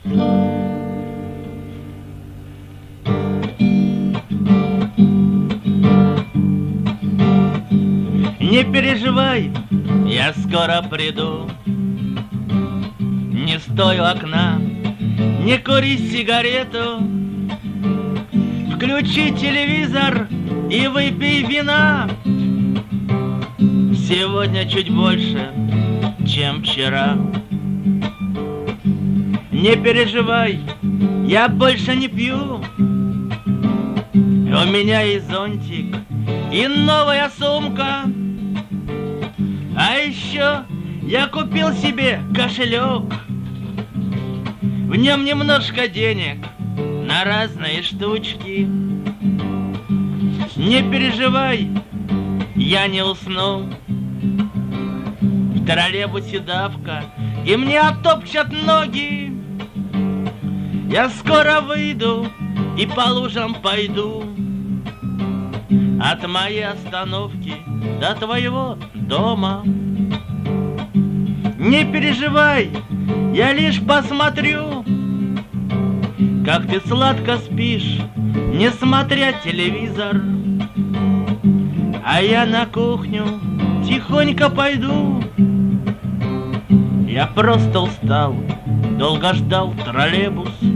Не переживай, я скоро приду. Не стой у окна, не кури сигарету. Включи телевизор и выпей вина. Сегодня чуть больше, чем вчера. Не переживай, я больше не пью. У меня и зонтик, и новая сумка. А еще я купил себе кошелек. В нем немножко денег на разные штучки. Не переживай, я не усну. В троллейбусе давка, и мне оттопчат ноги. Я скоро выйду и по лужам пойду. От моей остановки до твоего дома. Не переживай, я лишь посмотрю, как ты сладко спишь, не смотря телевизор. А я на кухню тихонько пойду. Я просто устал, долго ждал троллейбус.